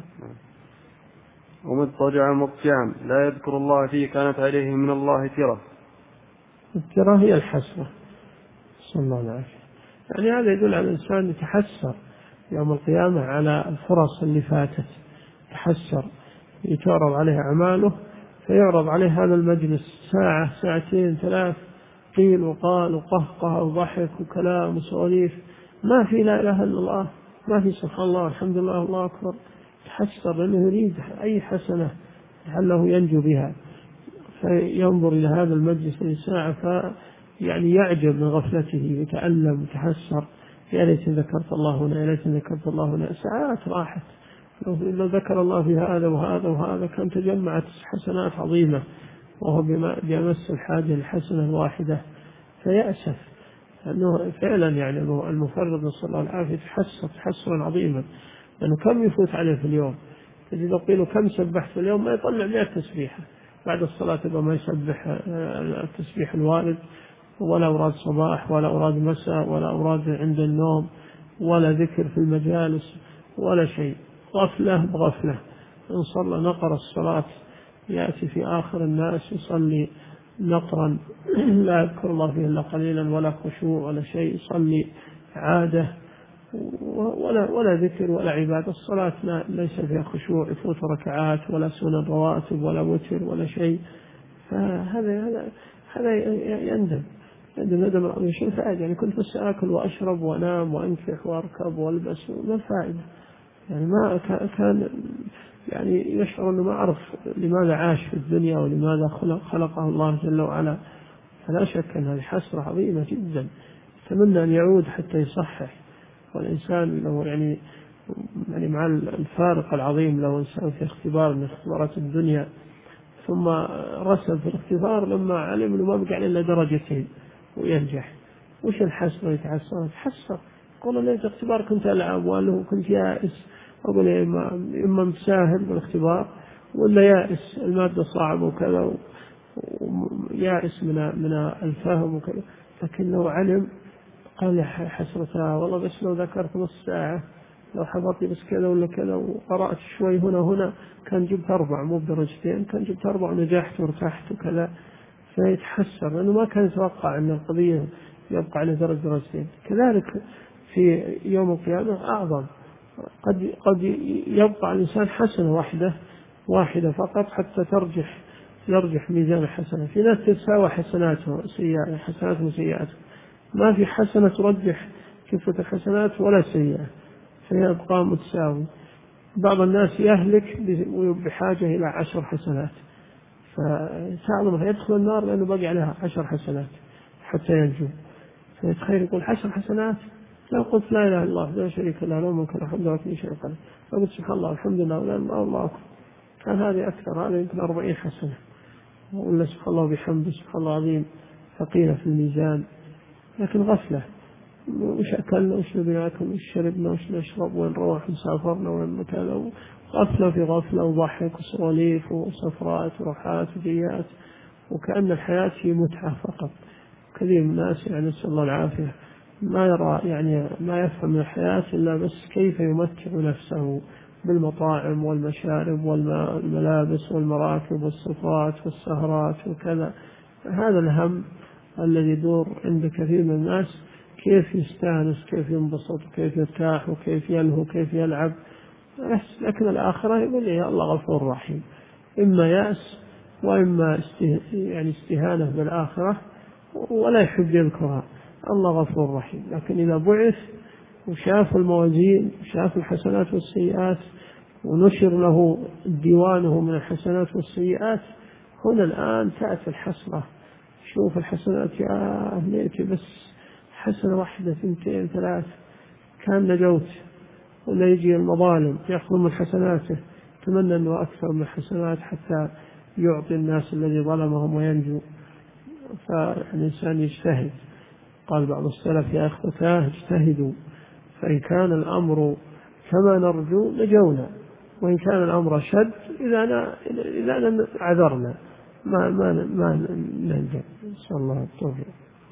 S1: ومن اضطجع مضطجعا لا يذكر الله فيه كانت عليه من الله ترة.
S2: الترة هي الحسرة صلى الله عليه وسلم. يعني هذا يدل على الإنسان يتحسر يوم القيامة على الفرص اللي فاتت، يتحسر يتعرض عليه أعماله فيعرض عليه هذا المجلس ساعة ساعتين ثلاث قيل وقال وقهقه وضحك وكلام وسواليف ما في لا إله إلا الله ما في سبحان الله الحمد لله الله أكبر، يتحسر لأنه يريد أي حسنة لعله ينجو بها فينظر إلى هذا المجلس لساعة ف يعني يعجب من غفلته يتألم يتحسر يا ليت ذكرت الله هنا يا ليت ذكرت الله هنا. ساعات راحت لو ذكر الله في هذا وهذا وهذا كان تجمعت حسنات عظيمة وهو بمس الحاجة الحسنة الواحدة فيأسف أنه فعلا يعني المفرد نسأل الله العافية يتحسر تحسرا عظيما لأنه كم يفوت عليه في اليوم. تجد لو قيل كم سبحت في اليوم ما يطلع مئة تسبيحة بعد الصلاة يبقى ما يسبح التسبيح الوارد ولا أوراد صباح ولا أوراد مساء ولا أوراد عند النوم ولا ذكر في المجالس ولا شيء، غفلة بغفلة. إن صلى نقر الصلاة يأتي في آخر الناس يصلي نقرا لا يذكر الله فيه إلا قليلا ولا خشوع ولا شيء، يصلي عادة ولا ولا ذكر ولا عبادة. الصلاة ليس فيها خشوع يفوت ركعات ولا سنن رواتب ولا وتر ولا شيء. فهذا هذا هذا يندم يندم ندم عظيم. شو الفائدة؟ يعني كنت بس آكل وأشرب وأنام وأنكح وأركب وألبس ما الفائدة؟ يعني ما كان يعني يشعر أنه ما عرف لماذا عاش في الدنيا ولماذا خلق خلقه الله جل وعلا. فلا شك أن هذه حسرة عظيمة جدا أتمنى أن يعود حتى يصحح. والإنسان لو يعني يعني مع الفارق العظيم لو إنسان في اختبار من اختبارات الدنيا ثم رسب في الاختبار لما علم أنه ما بقى إلا درجتين وينجح وش الحسرة يتحسر يتحسر يقول ليت اختبار كنت ألعب وأنه كنت يائس أقول إما إما متساهل بالاختبار ولا يائس المادة صعبة وكذا ويائس من من الفهم وكذا. لكن لو علم قال يا حسرتها والله بس لو ذكرت نص ساعة لو حضرت بس كذا ولا كذا وقرأت شوي هنا هنا كان جبت أربع مو بدرجتين كان جبت أربع ونجحت وارتحت وكذا. فيتحسر لأنه ما كان يتوقع أن القضية يبقى على درجة درجتين. كذلك في يوم القيامة أعظم قد قد يبقى الإنسان حسنة واحدة واحدة فقط حتى ترجح يرجح ميزان الحسنة. في ناس تساوي حسناته سيئات حسنات وسيئات ما في حسنة ترجح كفة الحسنات ولا سيئة فيبقى متساوي. بعض الناس يهلك بحاجة إلى عشر حسنات فتعظم يدخل النار لأنه بقي عليها عشر حسنات حتى ينجو. فيتخيل يقول عشر حسنات لو قلت لا إله إلا الله لا شريك له له ملك الحمد لله كل شيء قدير فقلت سبحان الله الحمد لله ولا الله أكبر كان هذه أكثر هذا يمكن أربعين حسنة ولا سبحان الله بحمده سبحان الله عظيم ثقيلة في الميزان. لكن غفلة وش أكلنا وش نبي ناكل وش شربنا وش نشرب وين نروح وسافرنا وين كذا، غفلة في غفلة وضحك وسواليف وسفرات وروحات وجيات، وكأن الحياة هي متعة فقط. كثير من الناس يعني نسأل الله العافية ما يرى يعني ما يفهم من الحياة إلا بس كيف يمتع نفسه بالمطاعم والمشارب والملابس والمراكب والسفرات والسهرات وكذا. هذا الهم الذي يدور عند كثير من الناس، كيف يستانس كيف ينبسط كيف يرتاح وكيف يلهو كيف يلعب. لكن الآخرة يقول يا الله غفور رحيم، إما يأس وإما استه يعني استهانة بالآخرة ولا يحب يذكرها. الله غفور رحيم. لكن إذا بعث وشاف الموازين وشاف الحسنات والسيئات ونشر له ديوانه من الحسنات والسيئات، هنا الآن تأتي الحسرة. شوف الحسنات يا ليتي بس حسنة واحدة ثنتين ثلاث كان نجوت، ولا يجي المظالم يأخذ من حسناته، تمنى أنه أكثر من الحسنات حتى يعطي الناس الذي ظلمهم وينجو. فالإنسان يجتهد. قال بعض السلف يا أخوتاه اجتهدوا، فإن كان الأمر كما نرجو نجونا، وإن كان الأمر شد إذا إذا عذرنا ما ما ما ننجو. نسأل الله التوفيق.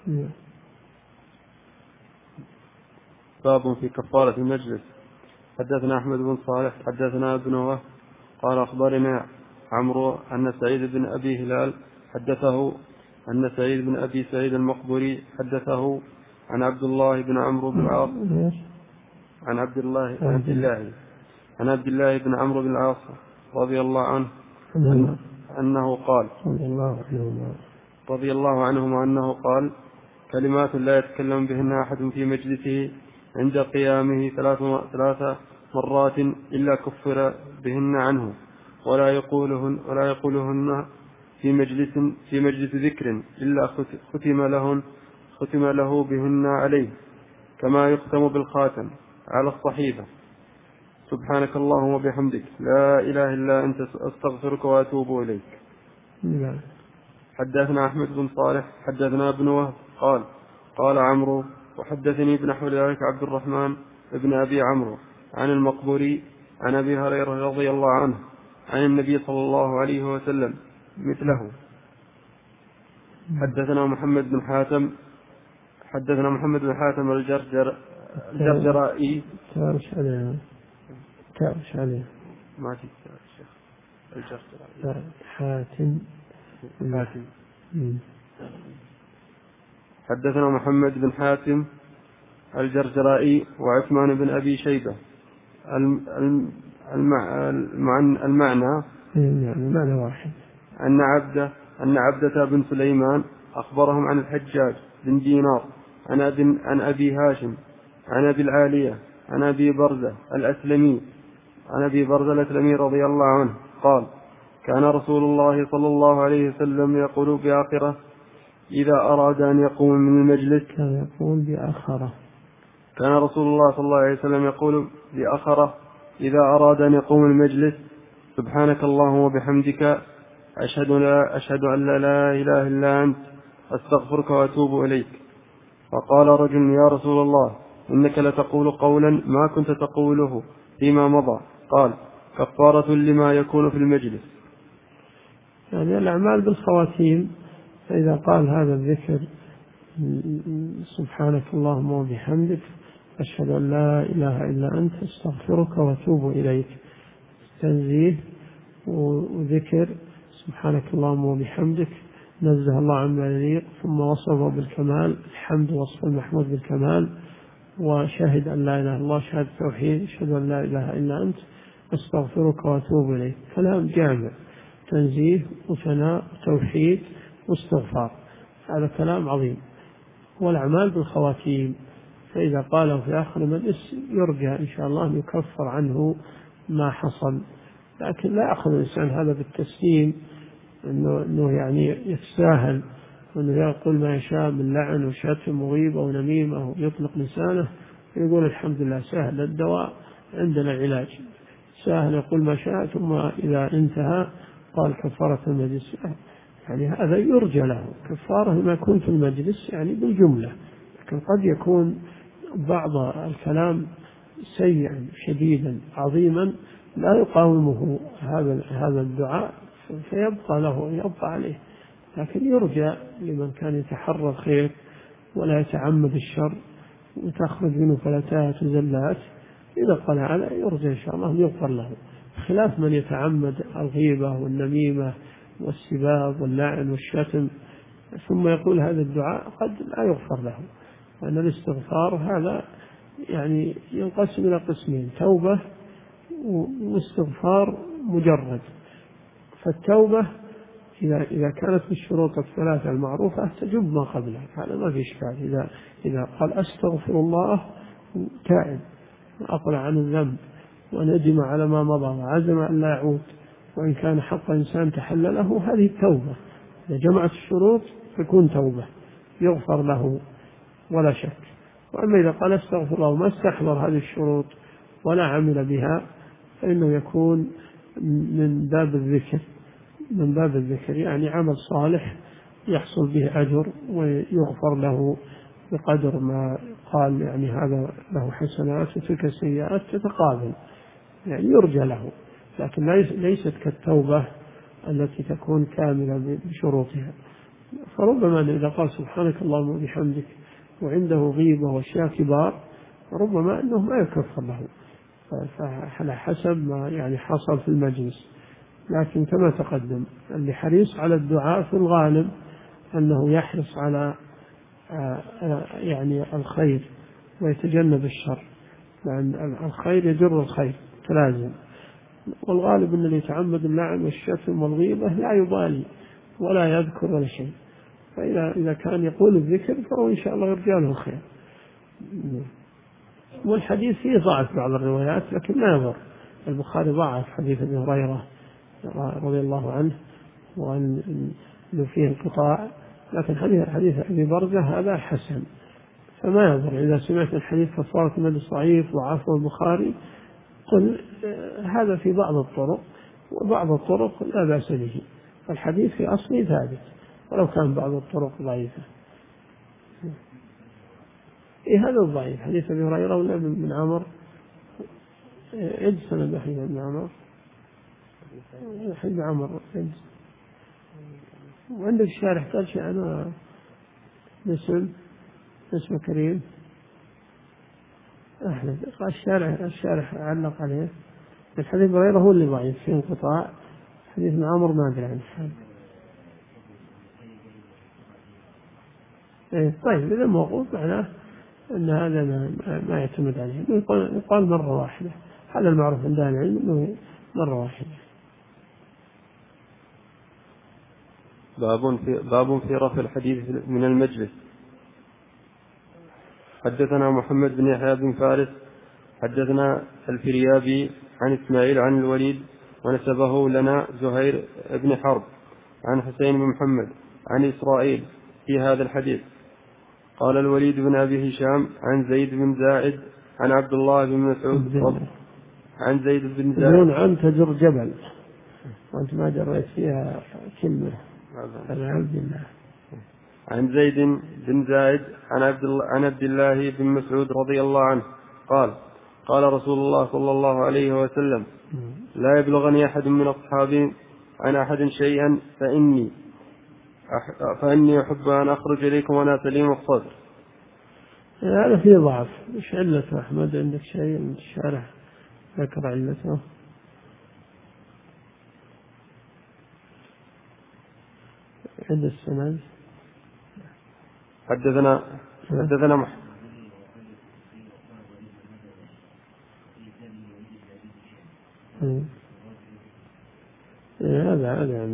S1: باب في كفارة المجلس. حدثنا أحمد بن صالح حدثنا ابن وهب قال أخبرنا عمرو أن سعيد بن أبي هلال حدثه أن سعيد بن أبي سعيد المقبري حدثه عن عبد الله بن عمرو بن العاص عن عبد الله عن عبد الله عن عبد الله بن عمرو بن العاص رضي الله عنه أنه قال رضي الله عنهما أنه قال كلمات لا يتكلم بهن أحد في مجلسه عند قيامه ثلاث مرات إلا كفر بهن عنه، ولا يقولهن ولا يقولهن في مجلس في مجلس ذكر إلا ختم لهن ختم له بهن عليه، كما يختم بالخاتم على الصحيفة. سبحانك اللهم وبحمدك لا إله إلا أنت أستغفرك وأتوب إليك. حدثنا أحمد بن صالح حدثنا ابن وهب قال قال عمرو وحدثني بنحو ذلك عبد الرحمن ابن أبي عمرو عن المقبوري عن أبي هريرة رضي الله عنه عن النبي صلى الله عليه وسلم مثله. حدثنا محمد بن حاتم حدثنا محمد بن حاتم الجرجر الجرجرائي
S2: تارش عليه تارش عليه
S1: ما في الشيخ الجرجرائي
S2: حاتم
S1: حاتم. حدثنا محمد بن حاتم الجرجرائي وعثمان بن أبي شيبة المعنى
S2: المعنى واحد
S1: أن عبده أن عبدة بن سليمان أخبرهم عن الحجاج بن دينار عن أبي, عن أبي هاشم عن أبي العالية عن أبي برزة الأسلمي عن أبي برزة الأسلمي رضي الله عنه قال كان رسول الله صلى الله عليه وسلم يقول بآخرة إذا أراد أن يقوم من المجلس
S2: كان يقول بآخرة
S1: كان رسول الله صلى الله عليه وسلم يقول بآخرة إذا أراد أن يقوم المجلس سبحانك اللهم وبحمدك أشهد, لا أشهد أن لا, لا إله إلا أنت أستغفرك وأتوب إليك. فقال رجل يا رسول الله إنك لتقول قولا ما كنت تقوله فيما مضى. قال كفارة لما يكون في المجلس.
S2: يعني الأعمال بالخواتيم. فإذا قال هذا الذكر سبحانك اللهم وبحمدك أشهد أن لا إله إلا أنت أستغفرك وأتوب إليك، تنزيه وذكر سبحانك اللهم وبحمدك نزه الله عما يليق، ثم وصفه بالكمال الحمد وصف المحمود بالكمال، وشهد أن لا إله إلا الله شهادة توحيد أشهد أن لا إله إلا أنت أستغفرك وأتوب إليك. كلام جامع، تنزيه وثناء وتوحيد واستغفار، هذا كلام عظيم. والأعمال بالخواتيم، فإذا قاله في آخر المجلس يرجى إن شاء الله أن يكفر عنه ما حصل. لكن لا يأخذ الإنسان هذا بالتسليم إنه, إنه يعني يتساهل وإنه يقول ما يشاء من لعن وشتم وغيبة ونميمة ويطلق لسانه ويقول الحمد لله سهل الدواء عندنا العلاج، سهل يقول ما شاء ثم إذا انتهى قال كفارة المجلس. يعني هذا يرجى له كفارة لما يكون في المجلس يعني بالجملة، لكن قد يكون بعض الكلام سيئا شديدا عظيما لا يقاومه هذا هذا الدعاء فيبقى له يبقى عليه، لكن يرجى لمن كان يتحرى الخير ولا يتعمد الشر وتخرج منه فلتات وزلات، إذا قال هذا يرجى إن شاء الله يغفر له، خلاف من يتعمد الغيبة والنميمة والسباب واللعن والشتم ثم يقول هذا الدعاء قد لا يغفر له. وأن الاستغفار هذا يعني ينقسم إلى قسمين: توبة واستغفار مجرد. فالتوبة إذا إذا كانت بالشروط الثلاثة المعروفة تجب ما قبلها، هذا ما في إشكال. إذا إذا قال أستغفر الله تائب وأقلع عن الذنب وندم على ما مضى وعزم أن لا يعود وإن كان حق إنسان تحلله، هذه التوبة. إذا جمعت الشروط تكون توبة يغفر له ولا شك. وأما إذا قال استغفر الله وما استحضر هذه الشروط ولا عمل بها فإنه يكون من باب الذكر من باب الذكر يعني عمل صالح يحصل به أجر ويغفر له بقدر ما قال، يعني هذا له حسنات وتلك سيئات تتقابل، يعني يرجى له، لكن ليست كالتوبة التي تكون كاملة بشروطها. فربما إذا قال سبحانك اللهم وبحمدك وعنده غيبة وأشياء كبار ربما أنه ما يكفر له، فعلى حسب ما يعني حصل في المجلس. لكن كما تقدم اللي حريص على الدعاء في الغالب أنه يحرص على يعني الخير ويتجنب الشر، لأن الخير يجر الخير تلازم. والغالب أن اللي يتعمد اللعن والشتم والغيبة لا يبالي ولا يذكر ولا شيء، فإذا إذا كان يقول الذكر فهو إن شاء الله يرجى له الخير. والحديث فيه ضعف بعض الروايات لكن ما يضر. البخاري ضعف حديث ابي هريرة رضي الله عنه وأن فيه انقطاع، لكن حديث حديث أبي برزة هذا حسن، فما يضر. إذا سمعت الحديث كفارة المجلس ضعيف وعفو البخاري قل هذا في بعض الطرق، وبعض الطرق لا بأس به، الحديث في أصله ثابت ولو كان بعض الطرق ضعيفة. إيه هذا الضعيف حديث أبي هريرة ولا من عمر؟ إد سند حديث ابن عمر حديث عمر إد. وعندك الشارح قال شيء عنه اسم اسمه كريم أحمد، الشارح الشارح علق عليه الحديث هريرة هو اللي ضعيف في انقطاع، حديث ابن عمر ما أدري عنه. إيه طيب إذا موقوف معناه أن هذا ما يعتمد عليه، يقال مرة واحدة، هذا المعروف عند أهل العلم أنه مرة واحدة.
S1: باب في باب في رفع الحديث من المجلس. حدثنا محمد بن يحيى بن فارس حدثنا الفريابي عن إسماعيل عن الوليد ونسبه لنا زهير بن حرب عن حسين بن محمد عن إسرائيل في هذا الحديث. قال الوليد بن أبي هشام عن زيد بن زائد عن عبد الله بن مسعود عن زيد بن زائد
S2: عن تجر جبل وأنت ما جريت فيها كلمة عبد الله
S1: عن زيد بن زائد عن عبد الله عن عبد الله بن مسعود رضي الله عنه قال قال رسول الله صلى الله عليه وسلم لا يبلغني أحد من أصحابي عن أحد شيئا فإني فإني أحب أن أخرج إليكم وأنا سليم الصدر.
S2: هذا فيه ضعف. إيش علته أحمد؟ عندك شيء من الشارح ذكر علته؟ عند السند
S1: حدثنا حدثنا مح
S2: هذا هذا يعني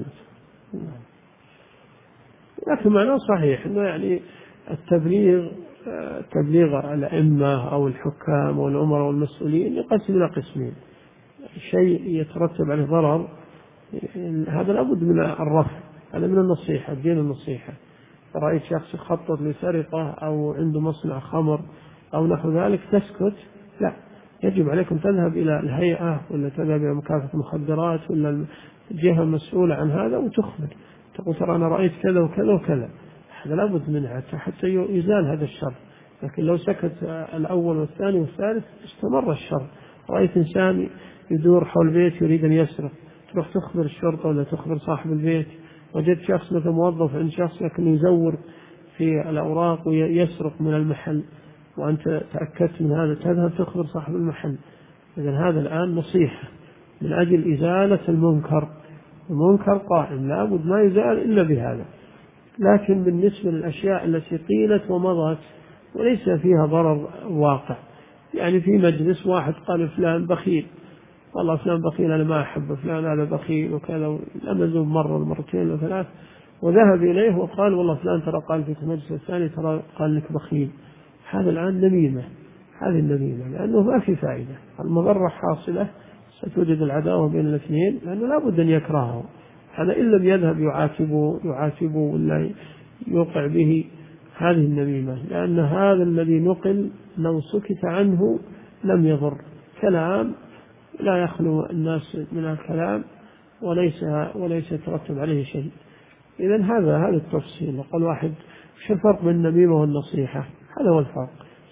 S2: لكن معناه صحيح انه يعني التبليغ تبليغ الأئمة أو الحكام والأمراء والمسؤولين يقسم إلى قسمين: شيء يترتب عليه ضرر هذا لابد من الرفع، هذا من النصيحة، دين النصيحة. رأيت شخص يخطط لسرقة أو عنده مصنع خمر أو نحو ذلك تسكت؟ لا، يجب عليكم تذهب إلى الهيئة ولا تذهب إلى مكافحة المخدرات ولا الجهة المسؤولة عن هذا وتخبر، تقول ترى أنا رأيت كذا وكذا وكذا، هذا لابد منها حتى يزال هذا الشر. لكن لو سكت الأول والثاني والثالث استمر الشر. رأيت إنسان يدور حول بيت يريد أن يسرق، تروح تخبر الشرطة ولا تخبر صاحب البيت. وجدت شخص مثل موظف عند شخص لكن يزور في الأوراق ويسرق من المحل، وأنت تأكدت من هذا، تذهب تخبر صاحب المحل. إذن هذا الآن نصيحة من أجل إزالة المنكر. المنكر قائم لا بد ما يزال إلا بهذا. لكن بالنسبة للأشياء التي قيلت ومضت وليس فيها ضرر واقع، يعني في مجلس واحد قال فلان بخيل، والله فلان بخيل أنا ما أحب فلان هذا بخيل وكذا، لمزوا مرة مرتين وثلاث، وذهب إليه وقال والله فلان ترى قال في المجلس الثاني ترى قال لك بخيل. هذا الآن نميمة، هذه النميمة، لأنه ما في فائدة، المضرة حاصلة، ستوجد العداوة بين الاثنين، لأنه لا بد أن يكرهه. هذا إن لم يذهب يعاتبه يعاتبه ولا يوقع به، هذه النميمة، لأن هذا الذي نقل لو سكت عنه لم يضر. كلام لا يخلو الناس من الكلام وليس وليس يترتب عليه شيء. إذن هذا هذا التفصيل. وقال واحد شو الفرق بين النميمة والنصيحة؟ هذا هو الفرق.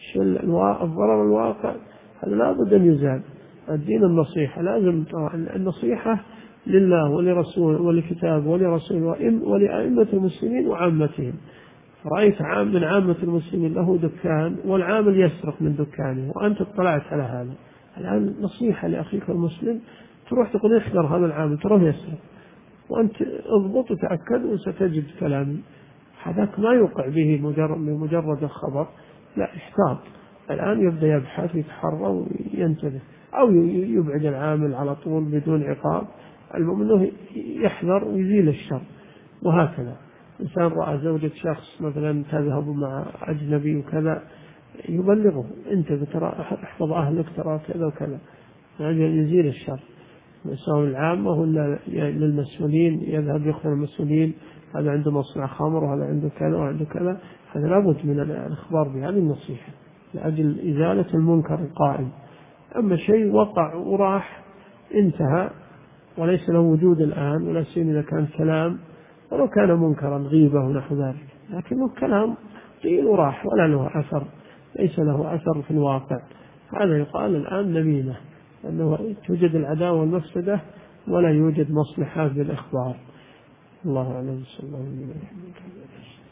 S2: الضرر الواقع هذا لا بد أن يزال. الدين النصيحة لازم، النصيحة لله ولرسوله ولكتابه ولرسوله ولأئمة المسلمين وعامتهم. رأيت عام من عامة المسلمين له دكان والعامل يسرق من دكانه وأنت اطلعت على هذا، الآن نصيحة لأخيك المسلم تروح تقول احذر هذا العامل تروح يسرق، وأنت اضبط وتأكد وستجد كلامي. هذاك ما يوقع به مجرد بمجرد الخبر، لا، احتاط. الآن يبدأ يبحث يتحرى وينتبه، أو يبعد العامل على طول بدون عقاب. المهم أنه يحذر ويزيل الشر. وهكذا إنسان رأى زوجة شخص مثلا تذهب مع أجنبي وكذا يبلغه، أنت ترى احفظ أهلك ترى كذا وكذا، يعني يزيل الشر. سواء العامة ولا للمسؤولين، يذهب يخبر المسؤولين هذا عنده مصنع خمر وهذا عنده كذا وعنده كذا، هذا لابد من الإخبار بهذه النصيحة لأجل إزالة المنكر القائم. أما شيء وقع وراح انتهى وليس له وجود الآن، ولا سيما إذا كان كلام ولو كان منكرا غيبة ونحو ذلك، لكنه كلام قيل وراح ولا له أثر، ليس له أثر في الواقع، هذا يقال الآن نميمة، أنه توجد العداوة والمفسدة ولا يوجد مصلحة بالإخبار. الله أعلم. صلى الله عليه وسلم.